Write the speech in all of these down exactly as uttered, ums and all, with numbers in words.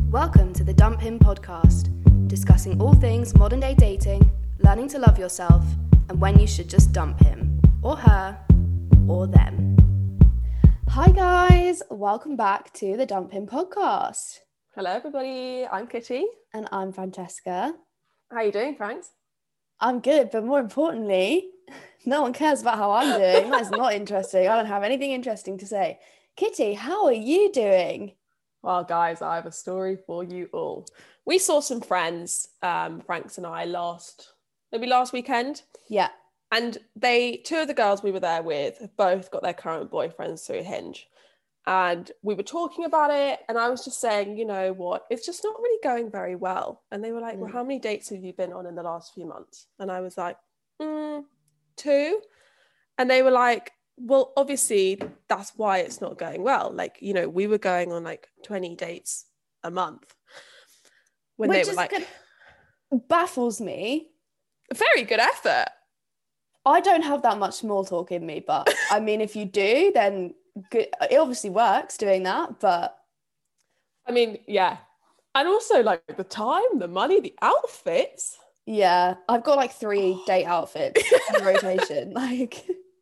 Welcome to the Dump Him podcast, discussing all things modern day dating, learning to love yourself, and when you should just dump him, or her, or them. Hi guys, welcome back to the Dump Him podcast. Hello everybody, I'm Kitty. And I'm Francesca. How are you doing, Franks? I'm good, but more importantly, no one cares about how I'm doing. That's not interesting. I don't have anything interesting to say. Kitty, how are you doing? Well, guys, I have a story for you all. We saw some friends, um, Franks and I, last, maybe last weekend. Yeah. And they, two of the girls we were there with have both got their current boyfriends through Hinge. And we were talking about it, and I was just saying, you know what, it's just not really going very well. And they were like, mm. well, how many dates have you been on in the last few months? And I was like, mm, two. And they were like, well, obviously that's why it's not going well. Like, you know, we were going on like twenty dates a month when Which they were like, good, baffles me. Very good effort. I don't have that much small talk in me, but I mean, if you do, then good. It obviously works doing that, but I mean, yeah. And also like the time, the money, the outfits. Yeah, I've got like three date outfits in rotation. Like,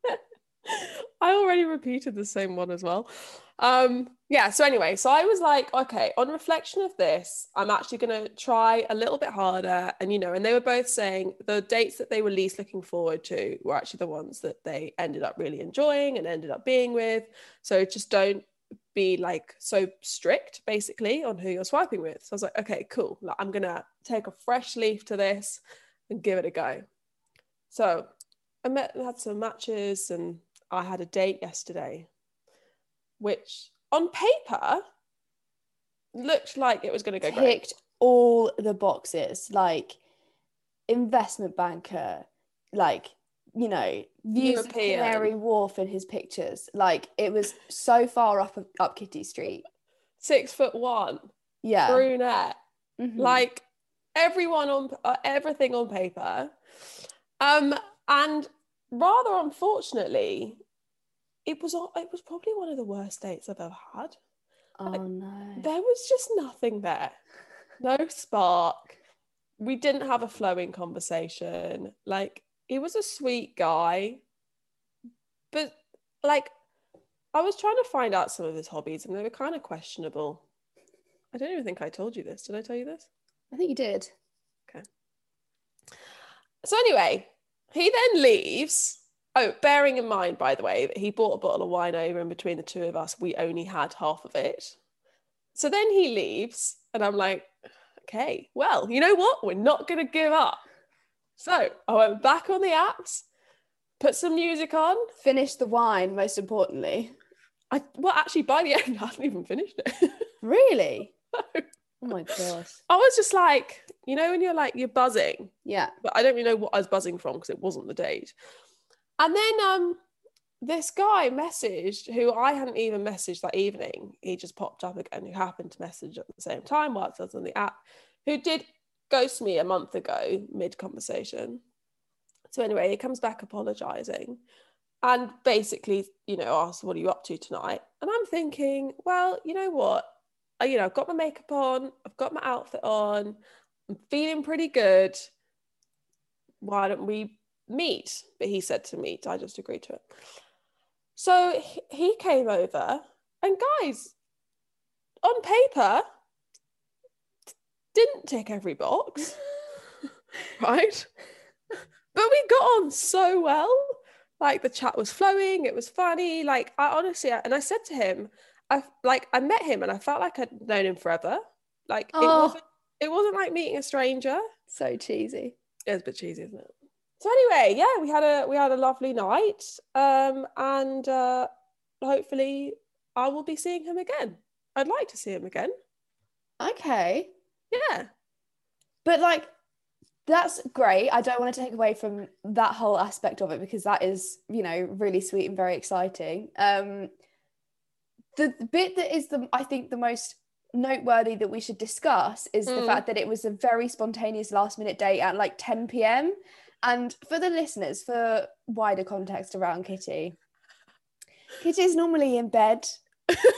I already repeated the same one as well. Um, yeah, so anyway, so I was like, okay, on reflection of this, I'm actually going to try a little bit harder. And, you know, and they were both saying the dates that they were least looking forward to were actually the ones that they ended up really enjoying and ended up being with. So just don't be like so strict, basically, on who you're swiping with. So I was like, okay, cool. Like, I'm going to take a fresh leaf to this and give it a go. So I met, had some matches, and I had a date yesterday, which on paper looked like it was going to go great. Ticked all the boxes, like investment banker, like, you know, views of Canary Wharf in his pictures. Like, it was so far up up Kitty Street. Six foot one. Yeah. Brunette. Mm-hmm. Like everyone on uh, everything on paper. Um, and rather unfortunately, it was it was probably one of the worst dates I've ever had. Oh like, no. There was just nothing there. No spark. We didn't have a flowing conversation. Like, he was a sweet guy, but like, I was trying to find out some of his hobbies, and they were kind of questionable. I don't even think I told you this. Did I tell you this? I think you did. Okay. So anyway, he then leaves. Oh, bearing in mind, by the way, that he bought a bottle of wine over, and between the two of us, we only had half of it. So then he leaves, and I'm like, okay, well, you know what? We're not going to give up. So I went back on the apps, put some music on. Finished the wine, most importantly. I Well, actually, by the end, I hadn't even finished it. Really? No. Oh my gosh. I was just like, you know, when you're like, you're buzzing. Yeah. But I don't really know what I was buzzing from, because it wasn't the date. And then um, this guy messaged, who I hadn't even messaged that evening. He just popped up again, who happened to message at the same time whilst I was on the app, who did ghost me a month ago, mid-conversation. So anyway, he comes back apologising and basically, you know, asks, what are you up to tonight? And I'm thinking, well, you know what? I, you know, I've got my makeup on, I've got my outfit on, I'm feeling pretty good. Why don't we meet? But he said to meet. I just agreed to it. So he came over, and guys, on paper, didn't tick every box, right? But we got on so well. Like, the chat was flowing, it was funny. Like, I honestly, and I said to him, I like I met him and I felt like I'd known him forever. Like, oh. it wasn't it wasn't like meeting a stranger. So cheesy. It was a bit cheesy, isn't it? So anyway, yeah, we had a we had a lovely night, um, and uh, hopefully I will be seeing him again. I'd like to see him again. Okay. Yeah. But like, that's great. I don't want to take away from that whole aspect of it, because that is, you know, really sweet and very exciting. Um, the bit that is the I think the most noteworthy that we should discuss is mm. the fact that it was a very spontaneous last minute date at like ten p.m. And for the listeners, for wider context around Kitty, Kitty is normally in bed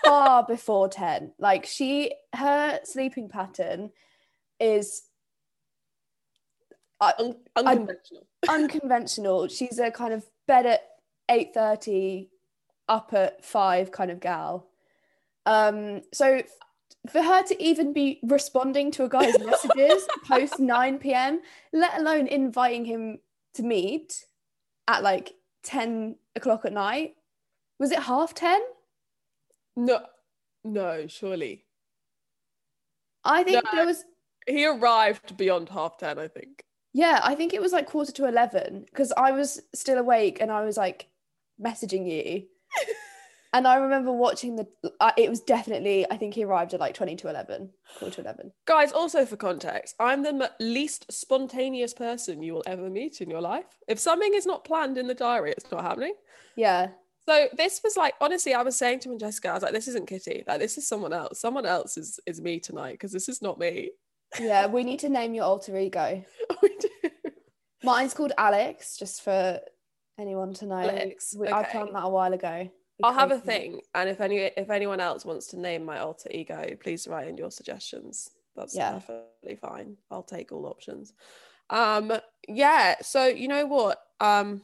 far before ten. Like she, her sleeping pattern is uh, Un- unconventional. unconventional. She's a kind of bed at eight thirty, up at five kind of gal. Um, so for her to even be responding to a guy's messages post nine p.m, let alone inviting him to meet at like ten o'clock at night. Was it half ten? No, no, surely. I think No. there was... He arrived beyond half ten, I think. Yeah, I think it was like quarter to eleven because I was still awake and I was like messaging you. And I remember watching the, uh, it was definitely, I think he arrived at like twenty to eleven, quarter to eleven. Guys, also for context, I'm the m- least spontaneous person you will ever meet in your life. If something is not planned in the diary, it's not happening. Yeah. So this was like, honestly, I was saying to Francesca, I was like, this isn't Kitty. Like, this is someone else. Someone else is, is me tonight because this is not me. Yeah, we need to name your alter ego. We do. Mine's called Alex, just for anyone to know. Alex, We, I okay. planned that a while ago. We I'll have a created thing, and if any if anyone else wants to name my alter ego, please write in your suggestions. That's Yeah. perfectly fine. I'll take all options. Um, yeah. So you know what? Um,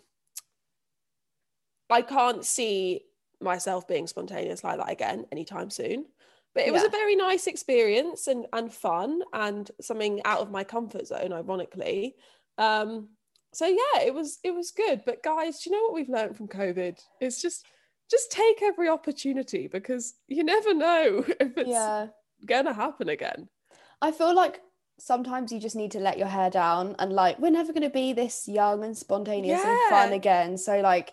I can't see myself being spontaneous like that again anytime soon. But it was Yeah. a very nice experience and and fun and something out of my comfort zone, ironically. Um, so yeah, it was it was good. But guys, do you know what we've learned from COVID? It's just just take every opportunity because you never know if it's Yeah. gonna happen again. I feel like sometimes you just need to let your hair down and like, we're never going to be this young and spontaneous and fun Yeah. again. So like,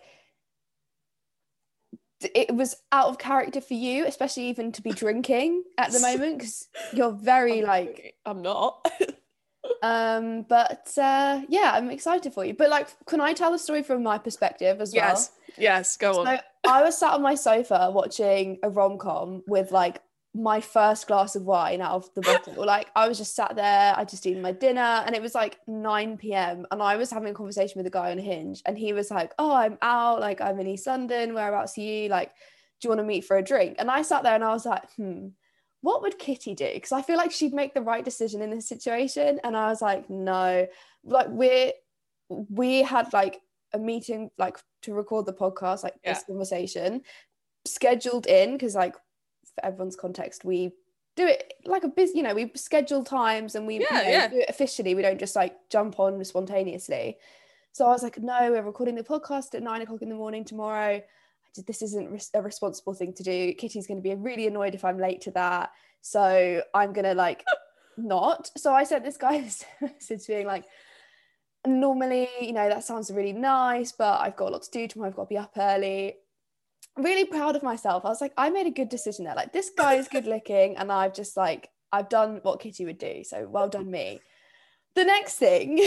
d- it was out of character for you, especially even to be drinking at the moment because you're very like, I'm not. um, but uh, yeah, I'm excited for you. But like, can I tell the story from my perspective as well? Yes, yes, go on. So I was sat on my sofa watching a rom-com with like my first glass of wine out of the bottle. Like I was just sat there, I just eaten my dinner, and it was like nine p.m. and I was having a conversation with a guy on Hinge, and he was like, "Oh, I'm out, like I'm in East London, whereabouts are you? Like, do you want to meet for a drink?" And I sat there and I was like, hmm, what would Kitty do? Because I feel like she'd make the right decision in this situation. And I was like, no, like we're we had like a meeting like to record the podcast, like Yeah. this conversation scheduled in because like for everyone's context, we do it like a busy, you know, we schedule times and we Yeah, you know, yeah. do it officially. We don't just like jump on spontaneously. So I was like, no, we're recording the podcast at nine o'clock in the morning tomorrow. I just, this isn't res- a responsible thing to do. Kitty's going to be really annoyed if I'm late to that. So I'm going to like not. So I sent this guy this message being like, normally, you know, that sounds really nice, but I've got a lot to do tomorrow. I've got to be up early. I'm really proud of myself. I was like, I made a good decision there. Like, this guy is good looking, and I've just like, I've done what Kitty would do. So well done me. The next thing,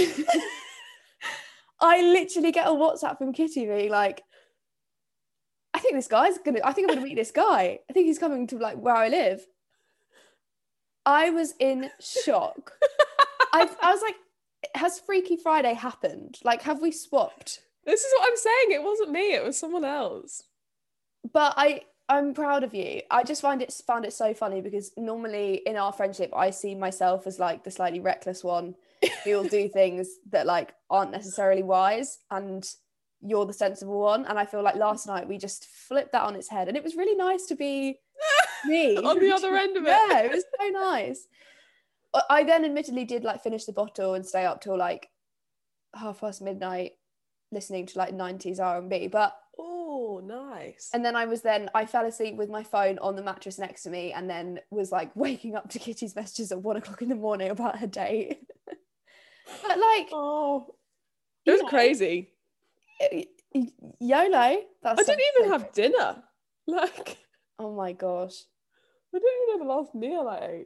I literally get a WhatsApp from Kitty being like, I think this guy's gonna, I think I'm gonna meet this guy. I think he's coming to like where I live. I was in shock. I, I was like, has Freaky Friday happened? Like, have we swapped? This is what I'm saying. It wasn't me. It was someone else. But I, I'm proud of you. I just find it found it so funny because normally in our friendship, I see myself as like the slightly reckless one who will do things that like aren't necessarily wise, and you're the sensible one. And I feel like last night we just flipped that on its head, and it was really nice to be me On the other end of it. Yeah, it was so nice. I then admittedly did like finish the bottle and stay up till like half past midnight listening to like nineties R and B, but Oh, nice. and then I was then I fell asleep with my phone on the mattress next to me, and then was like waking up to Kitty's messages at one o'clock in the morning about her date. But like, Oh, it you was know, crazy. YOLO. That's I didn't so- even have dinner. Like, Oh my gosh. I didn't even have the last meal I ate.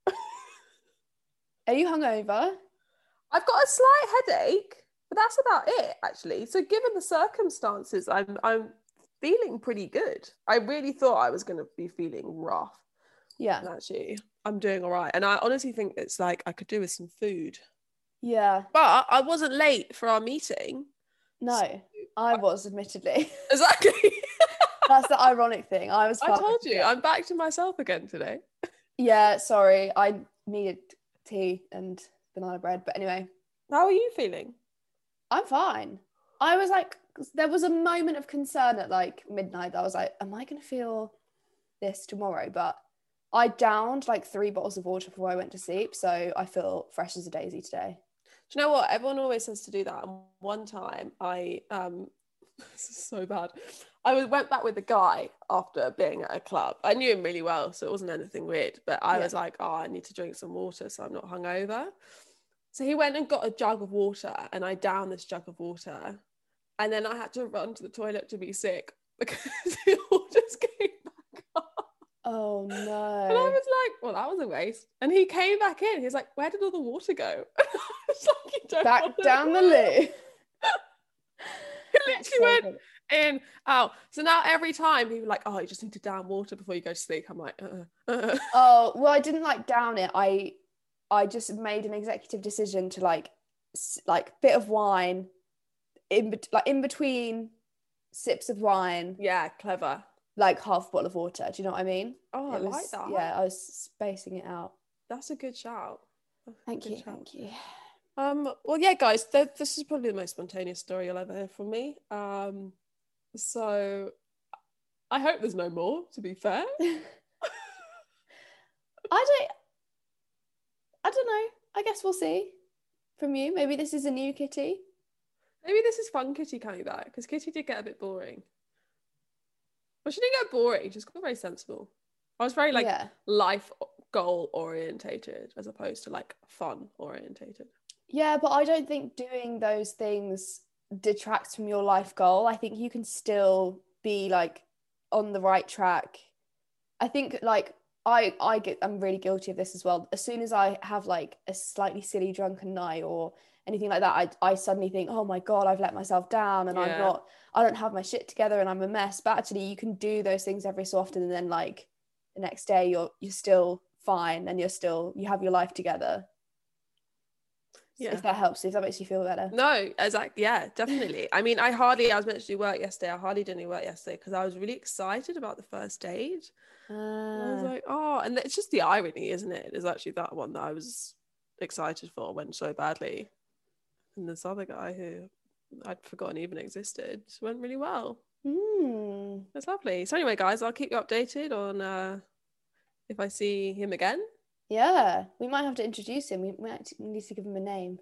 Are you hungover? I've got a slight headache, but that's about it, actually. So, given the circumstances, I'm I'm feeling pretty good. I really thought I was going to be feeling rough, Yeah. and actually, I'm doing all right. And I honestly think it's like I could do with some food. Yeah. But I wasn't late for our meeting. No, I was admittedly. Exactly. That's the ironic thing. I was. I told you, I'm back to myself again today. Yeah, sorry. I needed tea and banana bread. But anyway. How are you feeling? I'm fine. I was like, there was a moment of concern at like midnight. I was like, am I going to feel this tomorrow? But I downed like three bottles of water before I went to sleep. So I feel fresh as a daisy today. Do you know what? Everyone always says to do that. And one time I, um, this is so bad. I went back with a guy after being at a club. I knew him really well, so it wasn't anything weird. But I yeah. was like, oh, I need to drink some water so I'm not hungover. So he went and got a jug of water and I downed this jug of water. And then I had to run to the toilet to be sick because it all just came back up. Oh no. And I was like, well, that was a waste. And he came back in. He was like, where did all the water go? It's like, you don't back down the loo. It literally so went good. In, out. So now every time people are like, oh, you just need to down water before you go to sleep. I'm like, uh, uh. Oh, well, I didn't like down it. I I just made an executive decision to like like bit of wine in like in between sips of wine. Yeah, clever. Like half a bottle of water. Do you know what I mean? Oh, it I was, like that. Yeah, I was spacing it out. That's a good shout. Thank good you. shout. Thank you. Um. Well, yeah, guys. Th- this is probably the most spontaneous story you'll ever hear from me. Um. So, I hope there's no more. To be fair. I don't. I don't know. I guess we'll see from you. Maybe this is a new Kitty. Maybe this is fun Kitty coming back because Kitty did get a bit boring. Well, she didn't get boring. She just got very sensible. I was very like yeah. life goal orientated as opposed to like fun orientated. Yeah, but I don't think doing those things detracts from your life goal. I think you can still be like on the right track. I think like I I get I'm really guilty of this as well. As soon as I have like a slightly silly drunken night or anything like that, I I suddenly think, oh my God, I've let myself down and yeah. I'm not I don't have my shit together and I'm a mess. But actually you can do those things every so often and then like the next day you're you're still fine and you're still you have your life together. Yeah. If that helps, if that makes you feel better. No, exactly. Yeah, definitely. I mean, I hardly, I was meant to do work yesterday. I hardly did any work yesterday because I was really excited about the first date. Uh, I was like, oh, and it's just the irony, isn't it? Is actually that one that I was excited for went so badly. And this other guy who I'd forgotten even existed went really well. Mm. That's lovely. So anyway, guys, I'll keep you updated on uh, if I see him again. Yeah, we might have to introduce him. We might need to give him a name.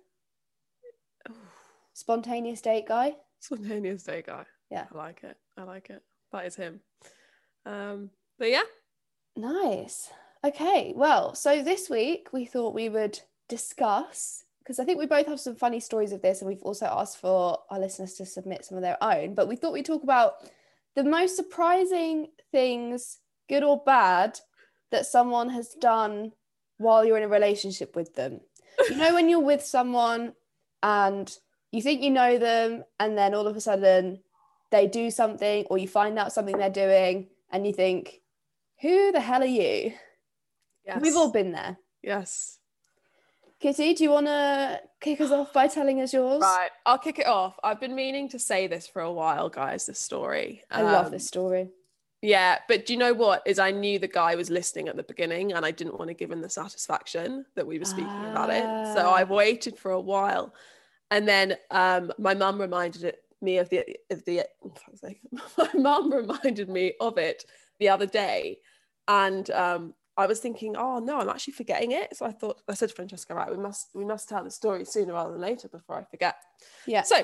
Spontaneous date guy. Spontaneous date guy. Yeah, I like it. I like it. That is him. Um, but yeah. Nice. Okay, well, so this week we thought we would discuss, because I think we both have some funny stories of this, and we've also asked for our listeners to submit some of their own. But we thought we'd talk about the most surprising things, good or bad, that someone has done while you're in a relationship with them. You know, when you're with someone and you think you know them and then all of a sudden they do something or you find out something they're doing and you think, who the hell are you? Yes. We've all been there. Yes. Kitty, do you want to kick us off by telling us yours? Right, I'll kick it off. I've been meaning to say this for a while, guys, this story. I um, love this story. Yeah, but do you know what is I knew the guy was listening at the beginning and I didn't want to give him the satisfaction that we were speaking ah. about it. So I waited for a while. And then um, my mum reminded it, me of the, of the my mum reminded me of it the other day. And um, I was thinking, oh no, I'm actually forgetting it. So I thought, I said to Francesca, right, we must, we must tell the story sooner rather than later before I forget. Yeah. So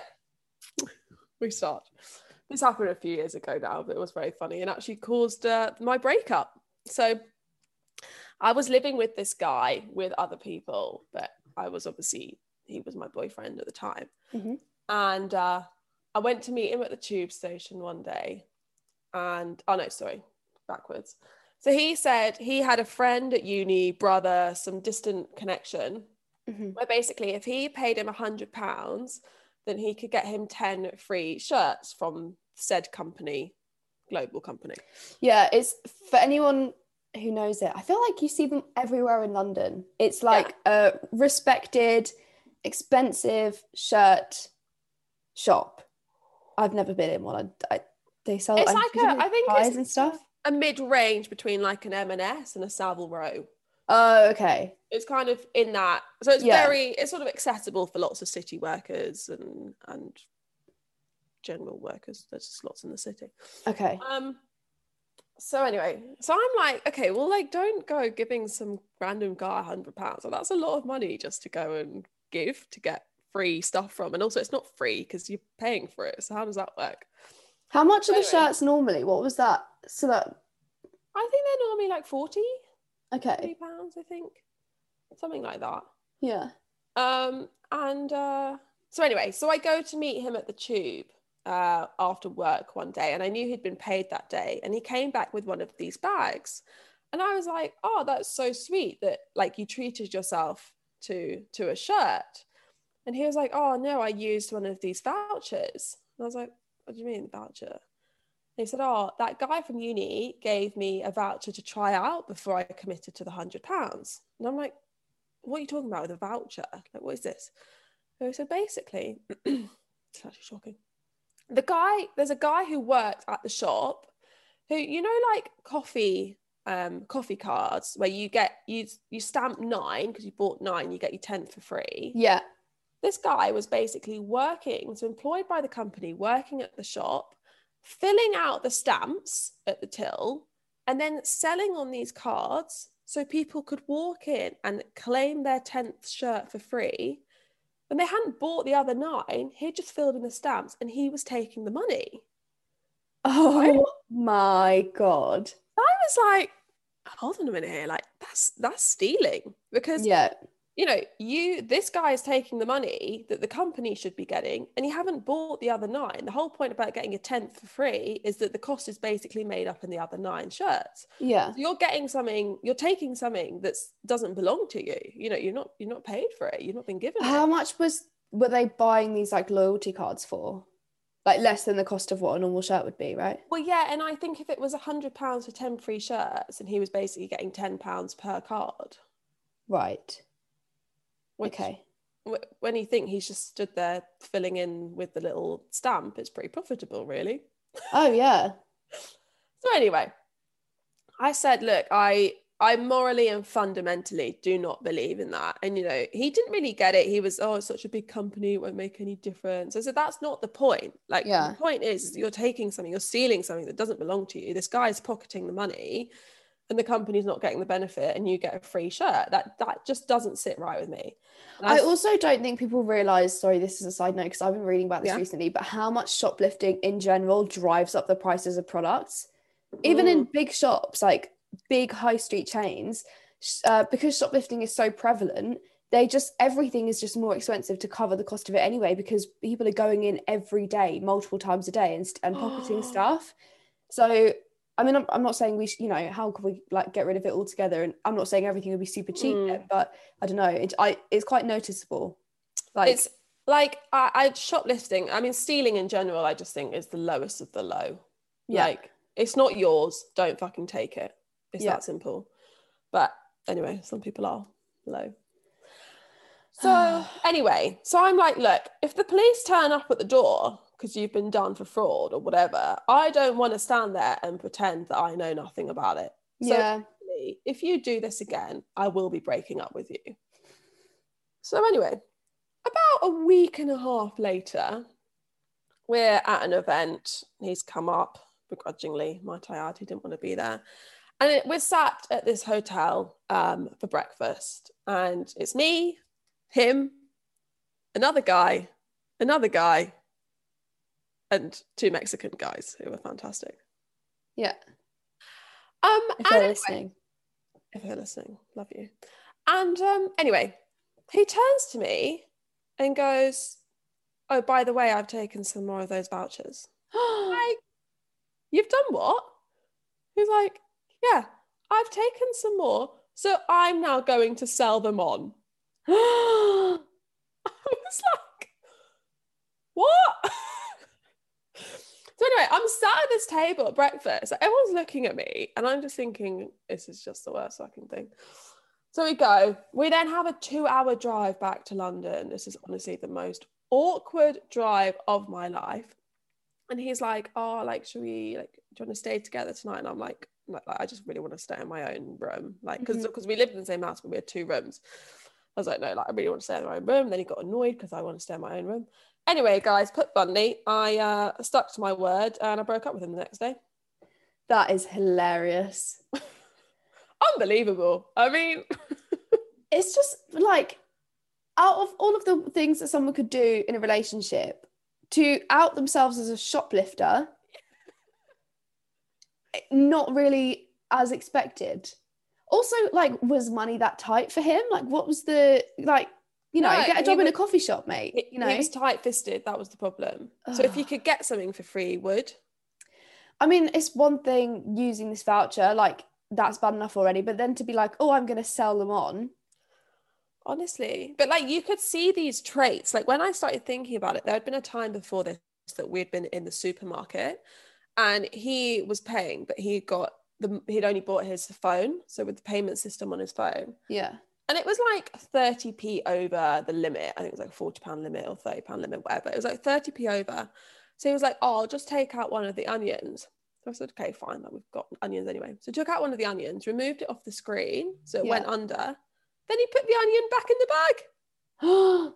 we start. This happened a few years ago now, but it was very funny and actually caused uh, my breakup. So I was living with this guy with other people, but I was obviously, he was my boyfriend at the time. Mm-hmm. And uh, I went to meet him at the tube station one day and, oh no, sorry, backwards. So he said he had a friend at uni, brother, some distant connection, mm-hmm. where basically if he paid him a hundred pounds, then he could get him ten free shirts from said company, global company. Yeah, it's for anyone who knows it. I feel like you see them everywhere in London. It's like yeah. a respected, expensive shirt shop. I've never been in one. I, I They sell It's I'm like presuming a, I think pies it's and stuff. a mid-range between like an M and S and a Savile Row. Oh, okay. It's kind of in that, so it's Yeah. very, it's sort of accessible for lots of city workers and and general workers. There's just lots in the city. Okay. Um. So anyway, so I'm like, okay, well, like, don't go giving some random guy a hundred pounds. So that's a lot of money just to go and give to get free stuff from, and also it's not free because you're paying for it. So how does that work? How much So are the anyway, shirts normally? What was that? So that I think they're normally like forty, okay. forty pounds, I think, something like that. Yeah. Um, and uh, so anyway, so I go to meet him at the Tube uh, after work one day, and I knew he'd been paid that day, and he came back with one of these bags, and I was like, "Oh, that's so sweet that like you treated yourself to to a shirt." And he was like, "Oh no, I used one of these vouchers." And I was like, "What do you mean voucher?" And he said, "Oh, that guy from uni gave me a voucher to try out before I committed to the hundred pounds." And I'm like, "What are you talking about with a voucher? Like, what is this?" So, so basically, it's actually shocking. The guy, there's a guy who worked at the shop who, you know, like coffee, um, coffee cards where you get, you, you stamp nine because you bought nine, you get your tenth for free. Yeah. This guy was basically working, so employed by the company, working at the shop, filling out the stamps at the till, and then selling on these cards so people could walk in and claim their tenth shirt for free. When they hadn't bought the other nine, he just filled in the stamps and he was taking the money. Oh Right? my God. I was like, hold on a minute here, like that's that's stealing, because Yeah. you know, you, this guy is taking the money that the company should be getting, and you haven't bought the other nine. The whole point about getting a tenth for free is that the cost is basically made up in the other nine shirts. Yeah. So you're getting something, you're taking something that doesn't belong to you. You know, you're not, you're not paid for it. You've not been given How it. much was were they buying these like loyalty cards for? Like less than the cost of what a normal shirt would be, right? Well, yeah, and I think if it was a hundred pounds for ten free shirts, and he was basically getting ten pounds per card. Right. Which, Okay. when you think he's just stood there filling in with the little stamp, it's pretty profitable, really. Oh yeah. So anyway, I said, look, I I morally and fundamentally do not believe in that. And, you know, he didn't really get it. He was, oh, it's such a big company, it won't make any difference. I said, that's not the point. Like, Yeah. the point is, is you're taking something, you're stealing something that doesn't belong to you. This guy's pocketing the money and the company's not getting the benefit, and you get a free shirt. That that just doesn't sit right with me. And I I, also don't think people realize, sorry, this is a side note because I've been reading about this yeah. recently, but how much shoplifting in general drives up the prices of products. Even Mm. in big shops, like big high street chains, uh, because shoplifting is so prevalent, they just, everything is just more expensive to cover the cost of it anyway, because people are going in every day, multiple times a day, and, and pocketing stuff. So, I mean, I'm, I'm not saying we, sh- you know, how could we like get rid of it altogether? And I'm not saying everything would be super cheap, Mm. then, but I don't know. It, I, it's quite noticeable. Like, It's like, I, I shoplifting, I mean, stealing in general, I just think is the lowest of the low. yeah, Like, it's not yours, don't fucking take it. It's yeah. that simple. But anyway, some people are low. So anyway, so I'm like, look, if the police turn up at the door because you've been done for fraud or whatever, I don't want to stand there and pretend that I know nothing about it. So Yeah. if you do this again, I will be breaking up with you. So anyway, about a week and a half later, we're at an event. He's come up begrudgingly, might I add. He didn't want to be there. And it, we're sat at this hotel um, for breakfast. And it's me, him, another guy, another guy, and two Mexican guys who were fantastic. Yeah. Um, If and they're anyway, listening. if they're listening, love you. And um, anyway, he turns to me and goes, oh, by the way, I've taken some more of those vouchers. Like, you've done what? He's like, yeah, I've taken some more, so I'm now going to sell them on. I was like, what? So anyway, I'm sat at this table at breakfast. Everyone's looking at me, and I'm just thinking, this is just the worst fucking thing. So we go. We then have a two-hour drive back to London. This is honestly the most awkward drive of my life. And he's like, oh, like, should we, like, do you want to stay together tonight? And I'm like, like, I just really want to stay in my own room. Like, because Mhm. because we lived in the same house, but we had two rooms. I was like, no, like, I really want to stay in my own room. And then he got annoyed because I want to stay in my own room. Anyway, guys, put bluntly, I uh, stuck to my word and I broke up with him the next day. That is hilarious. Unbelievable. I mean, It's just like, out of all of the things that someone could do in a relationship, to out themselves as a shoplifter, not really as expected. Also, like, was money that tight for him? Like, what was the, like, you know, No, get a he job in was- a coffee shop, mate. he, You know, he was tight-fisted. That was the problem. So if he could get something for free, he would. I mean, it's one thing using this voucher, like, that's bad enough already, but then to be like, oh, I'm going to sell them on. Honestly, but like you could see these traits. Like when I started thinking about it, there had been a time before this that we'd been in the supermarket and he was paying, but he got the he'd only bought his phone, so with the payment system on his phone. Yeah. And it was like thirty p over the limit. I think it was like forty pound limit or thirty pound limit, whatever. It was like thirty p over. So he was like, oh, I'll just take out one of the onions. So I said, okay, fine, like we've got onions anyway. So took out one of the onions, removed it off the screen, so it Yeah. went under. Then he put the onion back in the bag.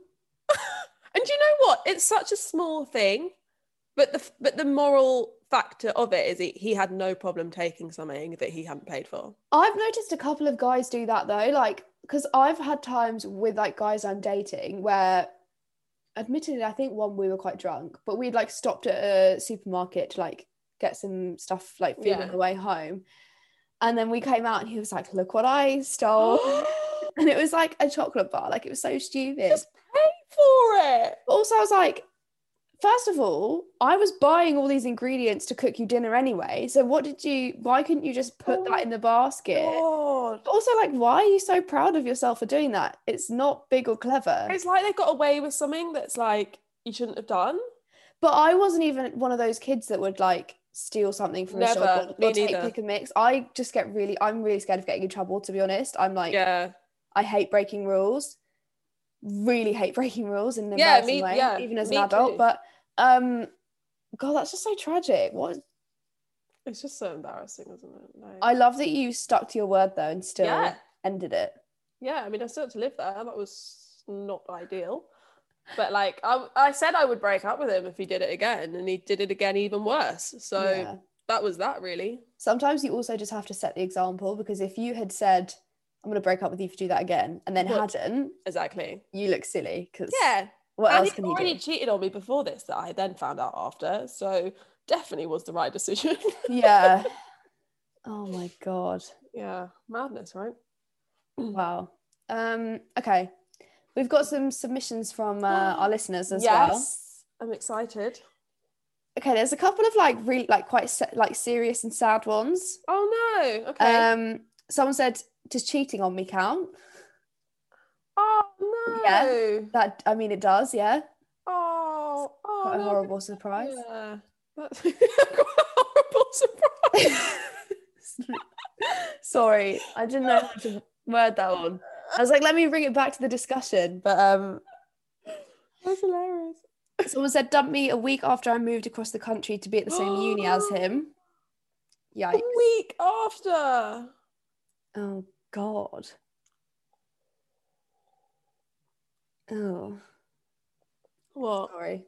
And you know what? It's such a small thing, but the but the moral factor of it is he, he had no problem taking something that he hadn't paid for. I've noticed a couple of guys do that though, like, because I've had times with like guys I'm dating where, admittedly, I think one we were quite drunk, but we'd like stopped at a supermarket to like get some stuff like food Yeah. on the way home, and then we came out and he was like, "Look what I stole," and it was like a chocolate bar. Like, it was so stupid. Just pay for it. But also, I was like, first of all, I was buying all these ingredients to cook you dinner anyway. So what did you, why couldn't you just put Oh that in the basket? God. But also, like, why are you so proud of yourself for doing that? It's not big or clever. It's like they got away with something that's like you shouldn't have done. But I wasn't even one of those kids that would like steal something from Never, a shop or, me or take neither. pick and mix. I just get really, I'm really scared of getting in trouble, to be honest. I'm like, Yeah. I hate breaking rules. Really hate breaking rules in an Yeah, embarrassing me- way, yeah, even as me an adult. too. But um, God, that's just so tragic. What? It's just so embarrassing, isn't it? Like, I love that you stuck to your word though and still Yeah. ended it. yeah, I mean, I still had to live there. That was not ideal. But like, I, I said I would break up with him if he did it again, and he did it again even worse. So Yeah. that was that, really. Sometimes you also just have to set the example, because if you had said, I'm going to break up with you if you do that again, and then What- hadn't, Exactly. you look silly, because Yeah. what and else he'd can you already do? cheated on me before this that I then found out after. So definitely was the right decision. Yeah. Oh my God. Yeah. Madness, right? Wow. Um, okay. We've got some submissions from uh, our listeners as well. Yes. I'm excited. Okay, there's a couple of like really like quite se- like serious and sad ones. Oh no. Okay. Um, someone said, "Does cheating on me count?" oh no. Yeah. That, I mean, it does. Yeah. Oh. Oh. Quite a no. horrible surprise. Yeah. That's quite a horrible surprise. Sorry, I didn't know how to word that one. I was like, let me bring it back to the discussion. But um, That's hilarious. someone said, "Dumped me a week after I moved across the country to be at the same uni as him." Yikes. A week after. Oh God. Oh, What? sorry.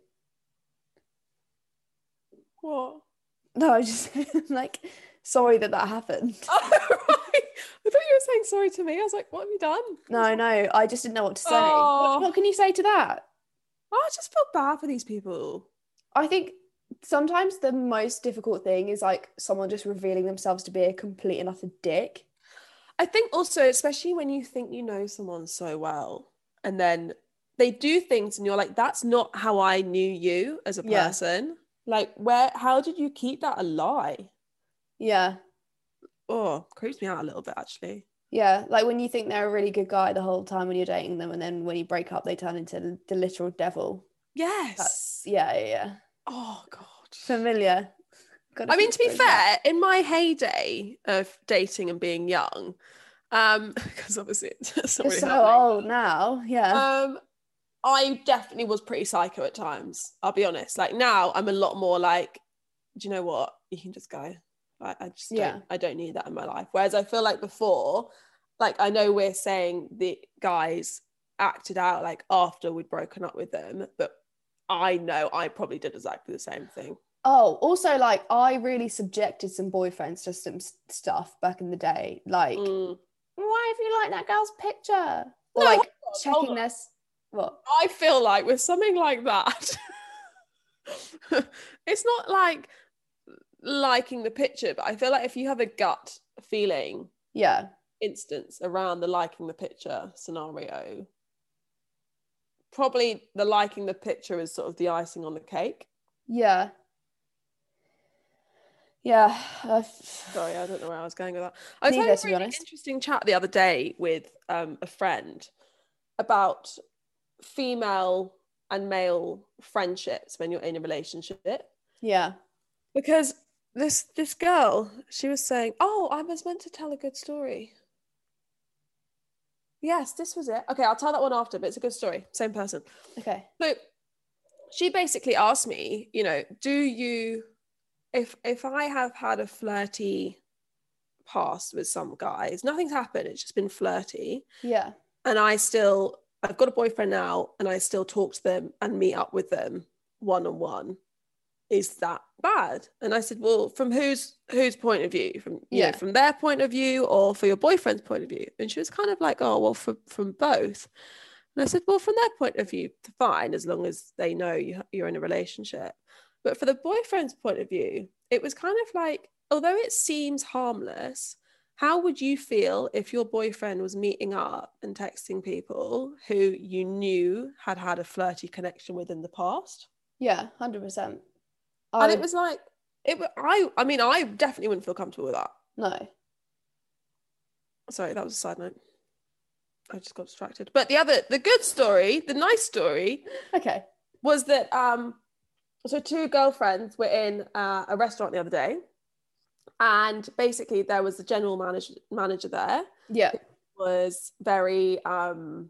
What? No, I was just like, sorry that that happened. Oh, right. I thought you were saying sorry to me. I was like, what have you done? No, no, I just didn't know what to say. Oh. What, what can you say to that? I just feel bad for these people. I think sometimes the most difficult thing is like someone just revealing themselves to be a complete and utter dick. I think also, especially when you think you know someone so well, and then they do things and you're like, that's not how I knew you as a Yeah. person. Like, where, how did you keep that a lie? Yeah. Oh, creeps me out a little bit, actually. Yeah, like when you think they're a really good guy the whole time when you're dating them, and then when you break up, they turn into the literal devil. Yes. That's, yeah, yeah, yeah. Oh, God. Familiar. Gotta I mean, keep to be doing that. fair, in my heyday of dating and being young, um, because obviously it's not You're really so happening. old now. Yeah. Um, I definitely was pretty psycho at times. I'll be honest. Like now, I'm a lot more like, do you know what? You can just go. Like I just Yeah. don't. I don't need that in my life. Whereas I feel like before, like I know we're saying the guys acted out like after we'd broken up with them, but I know I probably did exactly the same thing. Oh, also, like, I really subjected some boyfriends to some s- stuff back in the day. Like, Mm. why have you liked that girl's picture? Or, No, like, hold on, hold checking on. this. What? I feel like with something like that, it's not like liking the picture, but I feel like if you have a gut feeling Yeah. instance around the liking the picture scenario, probably the liking the picture is sort of the icing on the cake. Yeah. Yeah. I've... Sorry, I don't know where I was going with that. I was Neither, having to a be really honest. interesting chat the other day with um, a friend about female and male friendships when you're in a relationship. Yeah. Because this this girl, she was saying, oh, I was meant to tell a good story. Yes, this was it. Okay, I'll tell that one after, but it's a good story. Same person. Okay. So she basically asked me, you know, do you, if if I have had a flirty past with some guys, nothing's happened, it's just been flirty, Yeah. and I still, I've got a boyfriend now, and I still talk to them and meet up with them one-on-one, is that bad? And I said, well, from whose whose point of view? From, you Yeah. know, from their point of view or for your boyfriend's point of view? And she was kind of like, oh, well, from, from both. And I said, well, from their point of view, fine, as long as they know you, you're in a relationship. But for the boyfriend's point of view, it was kind of like, although it seems harmless, how would you feel if your boyfriend was meeting up and texting people who you knew had had a flirty connection with in the past? Yeah. one hundred percent. And I it was like, it. I, I mean, I definitely wouldn't feel comfortable with that. No. Sorry, that was a side note. I just got distracted. But the other, the good story, the nice story, Okay. was that um, so two girlfriends were in uh, a restaurant the other day, and basically there was the general manager manager there. Yeah. Who was very um,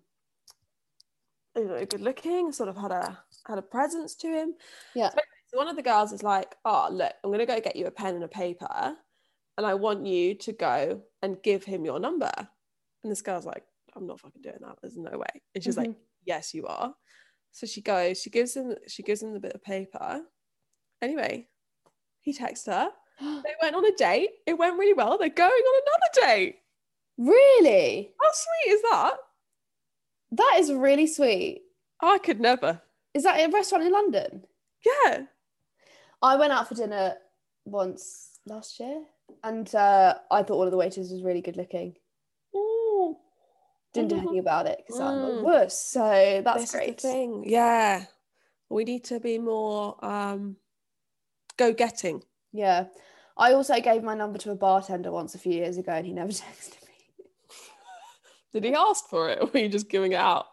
you know, good looking, sort of had a had a presence to him. Yeah. So So one of the girls is like, oh, look, I'm going to go get you a pen and a paper, and I want you to go and give him your number. And this girl's like, I'm not fucking doing that. There's no way. And she's Mhm. like, yes, you are. So she goes, she gives him, she gives him the bit of paper. Anyway, he texts her. They went on a date. It went really well. They're going on another date. Really? How sweet is that? That is really sweet. I could never. Is that a restaurant in London? Yeah. I went out for dinner once last year, and uh, I thought one of the waiters was really good looking. Ooh. Didn't do anything about it because I'm a Mm. wuss, so that's This great. is the thing. Yeah. We need to be more um, go-getting. Yeah. I also gave my number to a bartender once a few years ago, and he never texted me. Did he ask for it, or were you just giving it out?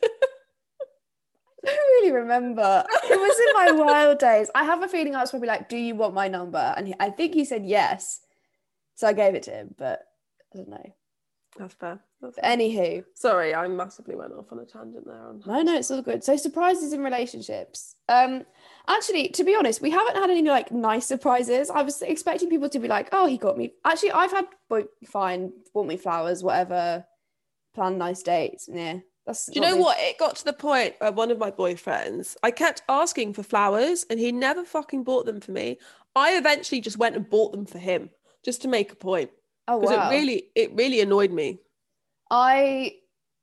I don't really remember. It was in my wild days. I have a feeling I was probably like, do you want my number? And he, I think he said yes. So I gave it to him, but I don't know. That's fair. That's But fair. anywho. Sorry, I massively went off on a tangent there. On No, no, it's all good. So surprises in relationships. Um, actually, to be honest, we haven't had any like nice surprises. I was expecting people to be like, oh, he got me. Actually, I've had boy, fine, bought me flowers, whatever, plan nice dates. Yeah. That's Do you know what? It got to the point where one of my boyfriends, I kept asking for flowers and he never fucking bought them for me. I eventually just went and bought them for him just to make a point. Oh, Because wow. it really, it really annoyed me. I,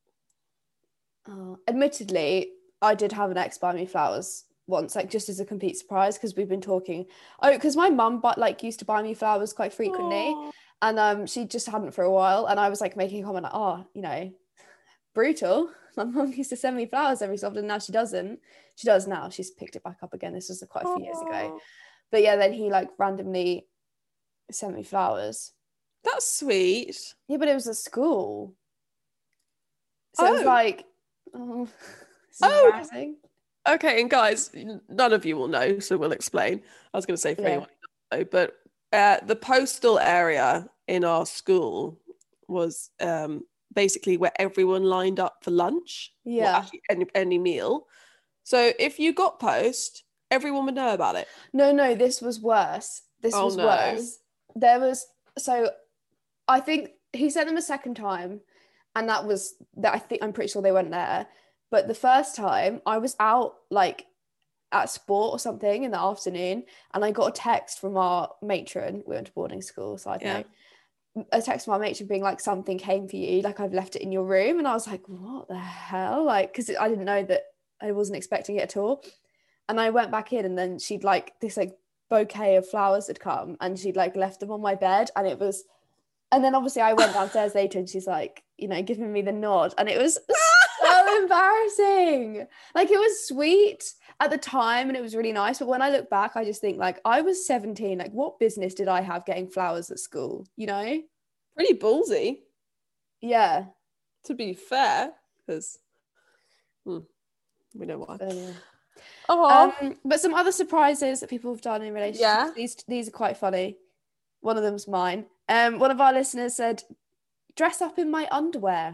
oh, admittedly, I did have an ex buy me flowers once, like just as a complete surprise, because we've been talking. Oh, because my mum, but like used to buy me flowers quite frequently, Aww. and um, she just hadn't for a while, and I was like making a comment like, oh, you know, brutal. My mum used to send me flowers every so often. Now she doesn't. She does now. She's picked it back up again. This was quite a few years ago. But yeah, then he like randomly sent me flowers. That's sweet. Yeah, but it was at school. So it was Oh. like, oh, this is Oh. embarrassing. Okay, and guys, none of you will know, so we'll explain. I was going to say for Yeah. anyone who doesn't know, but uh, the postal area in our school was um, basically where everyone lined up for lunch. Yeah. Well, actually, any, any meal. So if you got post, everyone would know about it. No, no, this was worse. This Oh, was no. worse. There was, so I think he sent them a second time, and that was that. I think I'm pretty sure they weren't there. But the first time I was out like at sport or something in the afternoon, and I got a text from our matron. We went to boarding school, so I Yeah. know. A text from our matron being like, something came for you, like I've left it in your room. And I was like, what the hell? Like, because I didn't know that, I wasn't expecting it at all. And I went back in, and then she'd like this like bouquet of flowers had come, and she'd like left them on my bed, and it was, and then obviously I went downstairs later, and she's like, you know, giving me the nod, and it was so embarrassing. Like, it was sweet at the time and it was really nice, but when I look back, I just think like, I was seventeen, like what business did I have getting flowers at school, you know? Pretty ballsy, Yeah. to be fair, because hmm, we know why. Uh, yeah. Oh, Um, but some other surprises that people have done in relationships, Yeah. these these are quite funny. One of them's mine. Um, one of our listeners said, dress up in my underwear.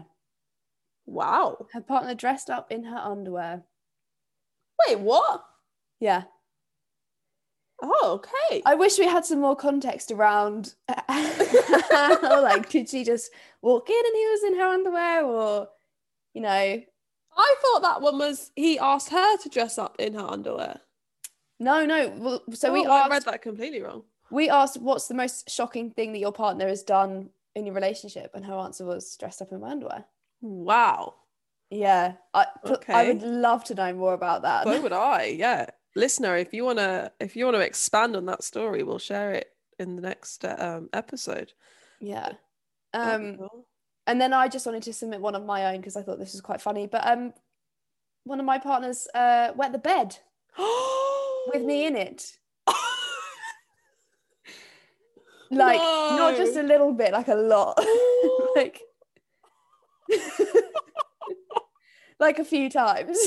wow. Her partner dressed up in her underwear. Wait, what? Yeah. Oh, okay. I wish we had some more context around like, did she just walk in and he was in her underwear, or, you know? I thought that one was he asked her to dress up in her underwear. No, no. Well, so oh, we I asked, read that completely wrong. we asked, what's the most shocking thing that your partner has done in your relationship? And her answer was dressed up in my underwear. Wow. Yeah. I, I Okay. would love to know more about that. So would I. Yeah, listener, if you wanna if you wanna expand on that story, we'll share it in the next uh, um, episode. Yeah. That'd be Um, cool. and then I just wanted to submit one of my own because I thought this was quite funny. But um, one of my partners uh, wet the bed with me in it. Like, No. not just a little bit, like a lot. like, like a few times.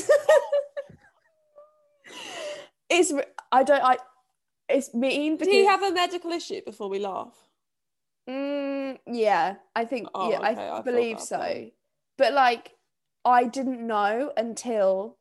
It's, I don't, I, it's mean Did because, he have a medical issue before we laugh? mm, yeah, I think, Oh, yeah, okay, I I feel believe bad so. then. But like, I didn't know until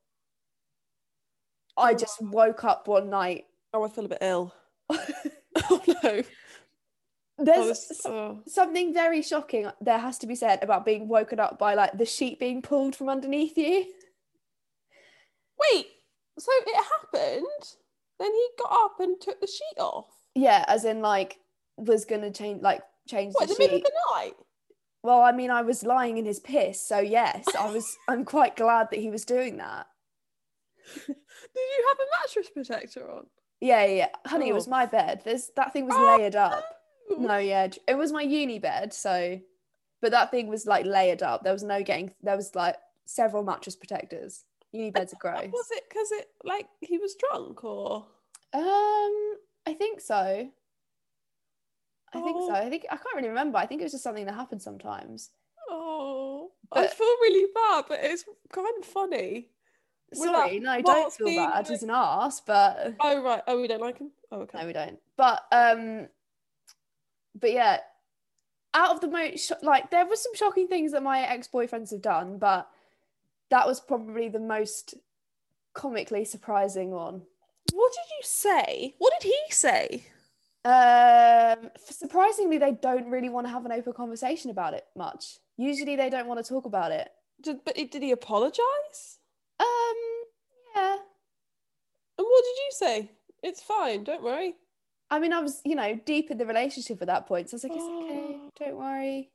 I Oh. just woke up one night. Oh, I feel a bit ill. Oh no. There's Oh, this- s- oh. something very shocking there has to be said about being woken up by like the sheet being pulled from underneath you. Wait, so it happened, then he got up and took the sheet off? Yeah, as in like was gonna change like change What, the in the middle sheet. of the night? Well, I mean, I was lying in his piss, so yes, I was. I'm quite glad that he was doing that. Did you have a mattress protector on? Yeah, yeah, yeah. Honey, it was Oh. my bed. There's that thing was Oh, layered up. no. No, yeah, it was my uni bed. So, but that thing was like layered up. There was no getting. There was like several mattress protectors. Uni beds are gross. Was it because it like he was drunk or? Um, I think so. I think so. Oh. I think I can't really remember. I think it was just something that happens sometimes. Oh, I But- feel really bad, but it's kind of funny. With Sorry, that no, don't Mark's feel being bad. like- He's an arse, but Oh right. Oh, we don't like him. Oh, okay. no, we don't. But um, but yeah, out of the most like there were some shocking things that my ex-boyfriends have done, but that was probably the most comically surprising one. What did you say? What did he say? Um, surprisingly, they don't really want to have an open conversation about it much. Usually, they don't want to talk about it. Did but did he apologize? Um, yeah. And what did you say? It's fine. Don't worry. I mean, I was, you know, deep in the relationship at that point, so I was like, it's okay, Oh. don't worry.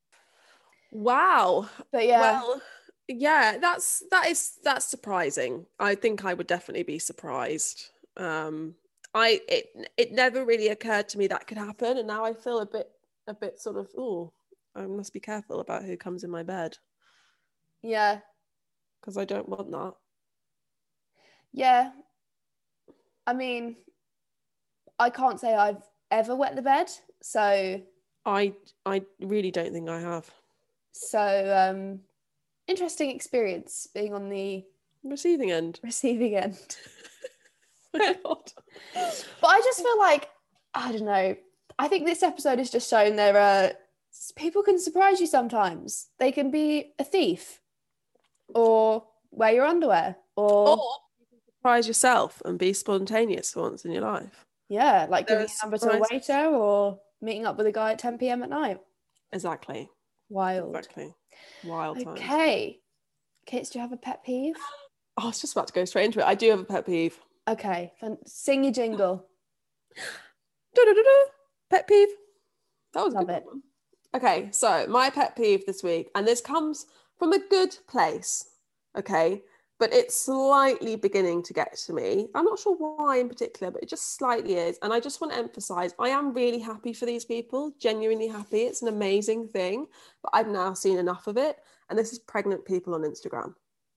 Wow. But yeah, Well, yeah, that's that is that's surprising. I think I would definitely be surprised. Um, I it it never really occurred to me that could happen, and now I feel a bit a bit sort of oh, I must be careful about who comes in my bed yeah, because I don't want that. yeah. I mean, I can't say I've ever wet the bed, so I I really don't think I have. so um, interesting experience being on the Receiving end. receiving end. My God. But I just feel like, I don't know, I think this episode has just shown there are people can surprise you sometimes. They can be a thief or wear your underwear or, or you can surprise yourself and be spontaneous for once in your life. yeah, like There giving are a number to a surprises. waiter or meeting up with a guy at ten p.m. at night. Exactly. Wild. Exactly. Wild times. Okay. Kits, do you have a pet peeve? Oh, I was just about to go straight into it. I do have a pet peeve. Okay. Then sing your jingle. Du-du-du-du. Pet peeve. That was a Love good it. one. Okay, so my pet peeve this week, and this comes from a good place, okay, but it's slightly beginning to get to me. I'm not sure why in particular, but it just slightly is. And I just want to emphasize, I am really happy for these people, genuinely happy. It's an amazing thing, but I've now seen enough of it. And this is pregnant people on Instagram.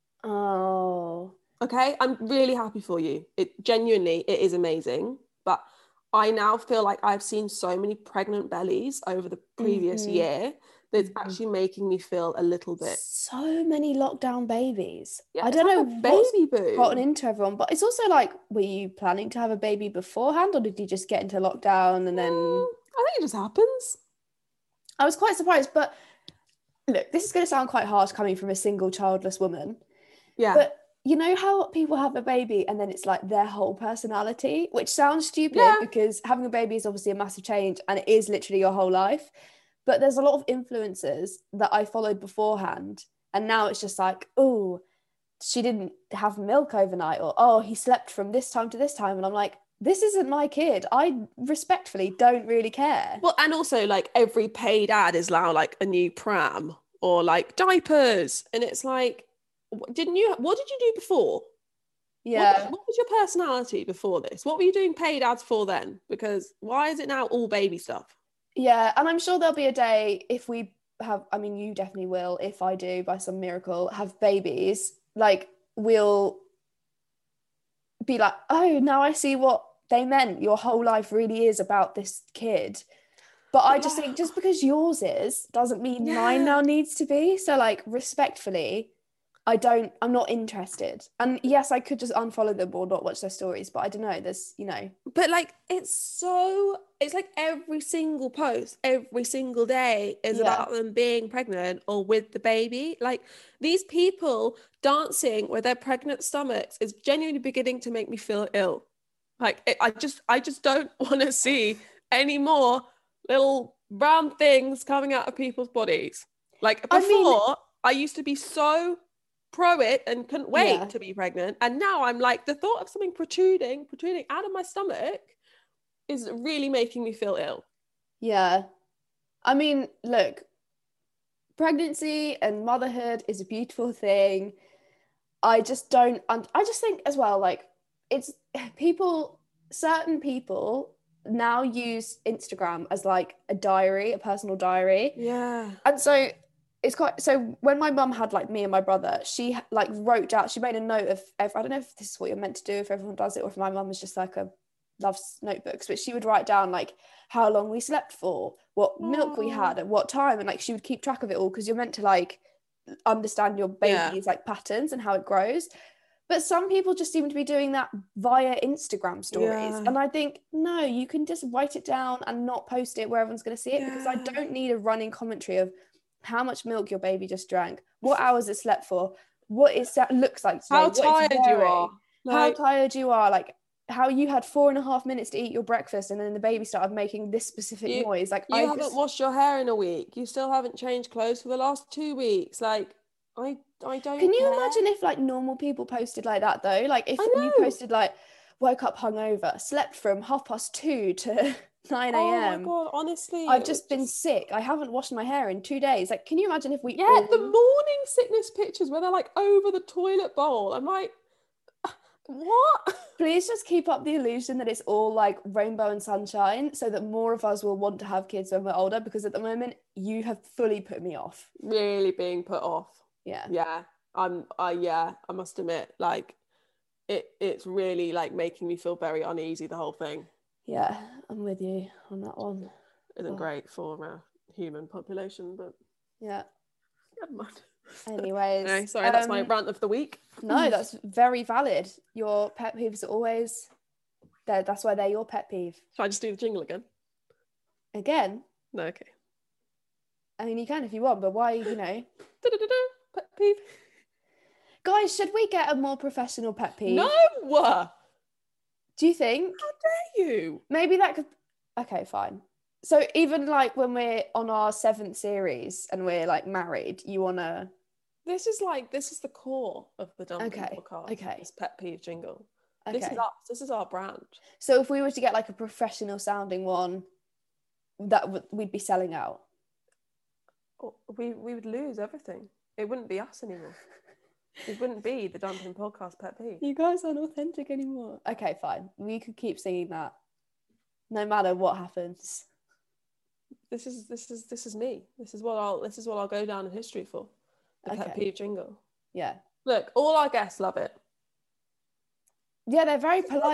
Oh. Okay, I'm really happy for you. It genuinely, it is amazing. But I now feel like I've seen so many pregnant bellies over the previous Mhm. year that it's Mhm. actually making me feel a little bit. So many lockdown babies. Yeah, I it's don't like know a what's baby boom. gotten into everyone, but it's also like, were you planning to have a baby beforehand, or did you just get into lockdown and then? Mm, I think it just happens. I was quite surprised, but look, this is going to sound quite harsh coming from a single childless woman, Yeah. but you know how people have a baby and then it's like their whole personality, which sounds stupid Yeah. because having a baby is obviously a massive change and it is literally your whole life. But there's a lot of influencers that I followed beforehand, and now it's just like, oh, she didn't have milk overnight, or oh, he slept from this time to this time. And I'm like, this isn't my kid. I respectfully don't really care. Well, and also like every paid ad is now like a new pram or like diapers. And it's like, didn't you, what did you do before? Yeah. What, what was your personality before this? What were you doing paid ads for then? Because why is it now all baby stuff? Yeah. And I'm sure there'll be a day if we have, I mean, you definitely will, if I do by some miracle have babies, like we'll be like, oh, now I see what they meant. Your whole life really is about this kid. But I just think just because yours is doesn't mean Yeah. mine now needs to be. So like respectfully, I don't, I'm not interested. And yes, I could just unfollow them or not watch their stories, but I don't know. There's, you know. But like it's so it's like every single post, every single day is Yeah. about them being pregnant or with the baby. Like these people dancing with their pregnant stomachs is genuinely beginning to make me feel ill. Like it, I just I just don't want to see any more little brown things coming out of people's bodies. Like before, I, mean, I used to be so pro it and couldn't wait yeah. to be pregnant, and now I'm like, the thought of something protruding protruding out of my stomach is really making me feel ill. Yeah, I mean, look, pregnancy and motherhood is a beautiful thing. I just don't I just think as well, like, it's people certain people now use Instagram as like a diary, a personal diary. Yeah. And so it's quite, so when my mum had like me and my brother, she like wrote down, she made a note of, I don't know if this is what you're meant to do, if everyone does it, or if my mum is just like a loves notebooks, but she would write down like how long we slept for, what Aww. milk we had at what time, and like she would keep track of it all, because you're meant to like understand your baby's yeah. like patterns and how it grows. But some people just seem to be doing that via Instagram stories. Yeah. And I think, no, you can just write it down and not post it where everyone's going to see it, yeah. because I don't need a running commentary of how much milk your baby just drank, what hours it slept for, what it looks like today, how what tired it's you are, like, how tired you are, like how you had four and a half minutes to eat your breakfast and then the baby started making this specific you, noise. Like you I haven't just... washed your hair in a week. You still haven't changed clothes for the last two weeks. Like, I I don't Can you care. imagine if like normal people posted like that though? Like if you posted like woke up hungover, slept from half past two to nine a.m. Oh my god, honestly. I've just been just... sick. I haven't washed my hair in two days. Like, can you imagine if we Yeah, all... the morning sickness pictures where they're like over the toilet bowl. I'm like, what? Please just keep up the illusion that it's all like rainbow and sunshine so that more of us will want to have kids when we're older, because at the moment you have fully put me off. Really being put off. Yeah. Yeah. I'm I yeah, I must admit, like it it's really like making me feel very uneasy, the whole thing. Yeah, I'm with you on that one. Isn't oh. great for a human population, but yeah. Never mind. Anyways. Anyway, sorry, um, that's my rant of the week. No, that's very valid. Your pet peeves are always there. That's why they're your pet peeve. Should I just do the jingle again? Again? No, okay. I mean, you can if you want, but why, you know? Da-da-da-da. Pet peeve. Guys, should we get a more professional pet peeve? No! Do you think? How dare you? Maybe that could... Okay, fine. So even like when we're on our seventh series and we're like married, you want to... This is like, this is the core of the Dumping Okay, podcast. okay. This pet peeve jingle. Okay. This is us. This is our brand. So if we were to get like a professional sounding one, that w- we'd be selling out. Oh, We we would lose everything. It wouldn't be us anymore. It wouldn't be the Dumping podcast pet peeve. You guys aren't authentic anymore. Okay, fine. We could keep singing that, no matter what happens. This is this is this is me. This is what I'll this is what I'll go down in history for. The pet Okay. peeve jingle. Yeah. Look, all our guests love it. Yeah, they're very polite.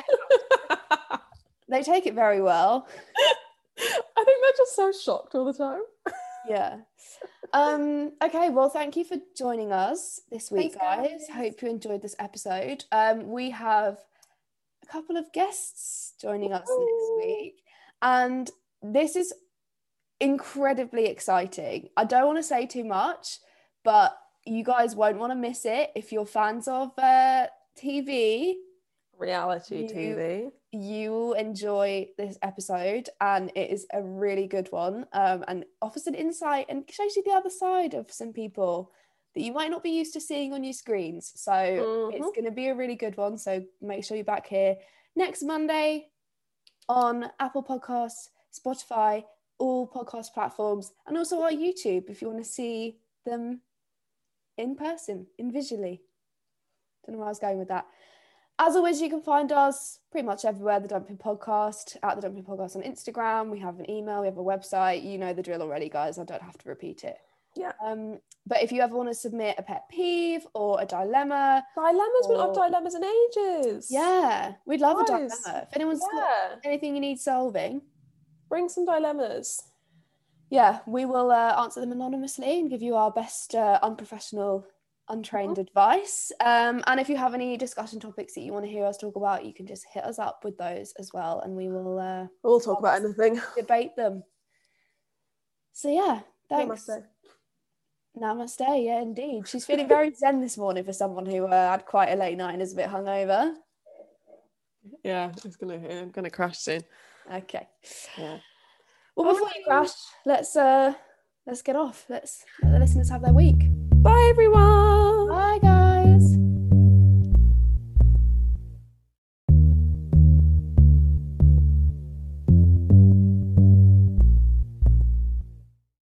They take it very well. I think they're just so shocked all the time. Yeah. Um, okay, well, thank you for joining us this week, Thanks, guys. guys. Hope you enjoyed this episode. Um, we have a couple of guests joining us Ooh. next week, and this is incredibly exciting. I don't want to say too much, but you guys won't want to miss it if you're fans of uh, T V. Reality You- T V. You will enjoy this episode, and it is a really good one, um, and offers an insight and shows you the other side of some people that you might not be used to seeing on your screens. So Mhm. it's going to be a really good one. So make sure you're back here next Monday on Apple Podcasts, Spotify, all podcast platforms, and also our YouTube if you want to see them in person, in visually. Don't know where I was going with that. As always, you can find us pretty much everywhere, The Dumping Podcast, at The Dumping Podcast on Instagram. We have an email, we have a website. You know the drill already, guys. I don't have to repeat it. Yeah. Um, but if you ever want to submit a pet peeve or a dilemma, Dilemmas. We've not Or- had dilemmas in ages. yeah, we'd love a Guys, dilemma. If anyone's got Yeah. anything you need solving, Bring some dilemmas. yeah, we will uh, answer them anonymously and give you our best uh, unprofessional, untrained Mm-hmm. advice. Um, and if you have any discussion topics that you want to hear us talk about, you can just hit us up with those as well, and we will uh, We'll talk about anything. debate them. So yeah, thanks. Namaste. Namaste. Yeah, indeed. She's feeling very zen this morning for someone who uh, had quite a late night and is a bit hungover. Yeah, it's gonna I'm gonna crash soon. Okay. Yeah. Well, before you crash, let's uh, let's get off. Let's let the listeners have their week. Bye everyone.